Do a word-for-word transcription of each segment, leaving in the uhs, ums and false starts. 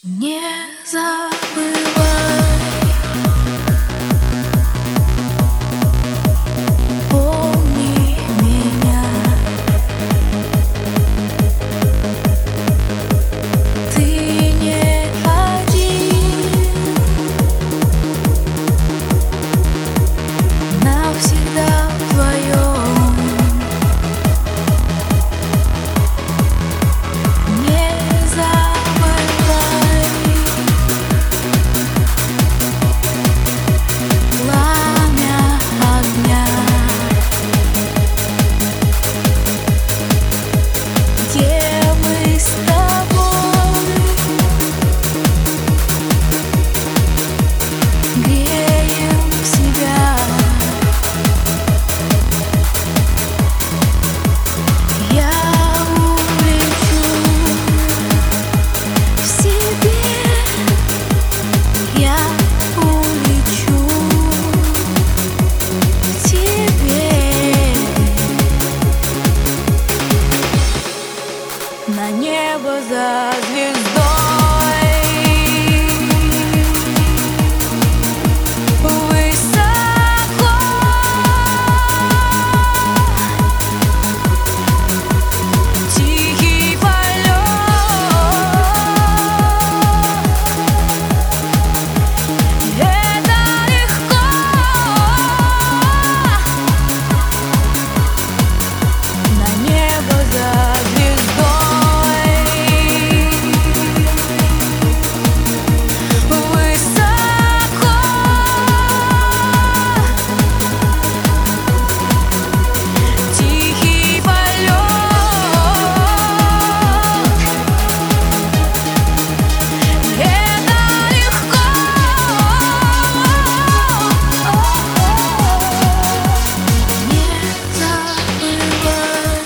Не забывай, помни меня. Ты не один, навсегда вдвоем. Не забывай пламя огня, где мы с тобой греем себя. Я улечу в себе, я улечу к тебе на небо за звездой. Высоко тихий полет, это легко. На небо за звездой. Высоко тихий полет, это легко. Не забывай,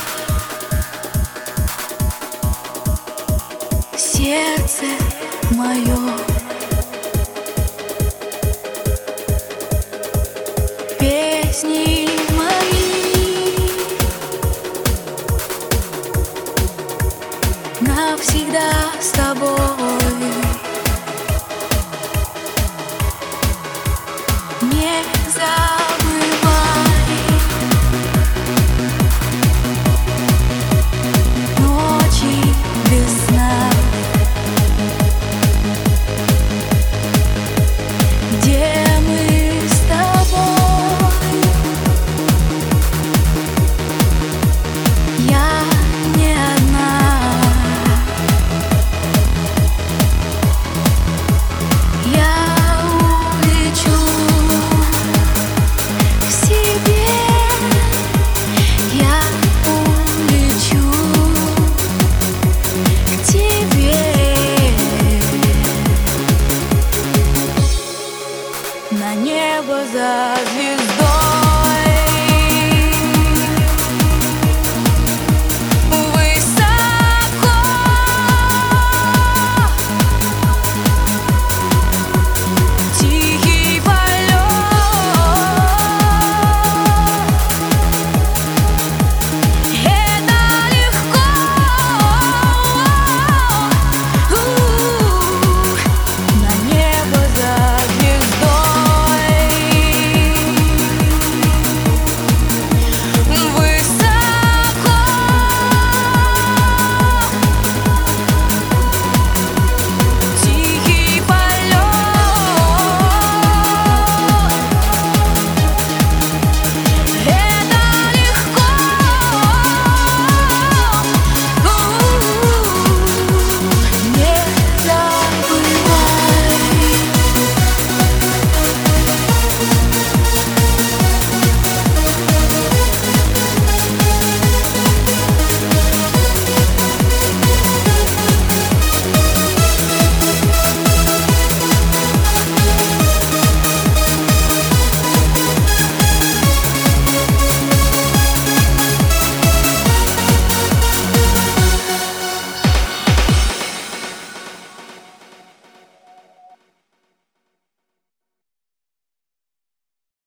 сердце мое, песни мои навсегда с тобой.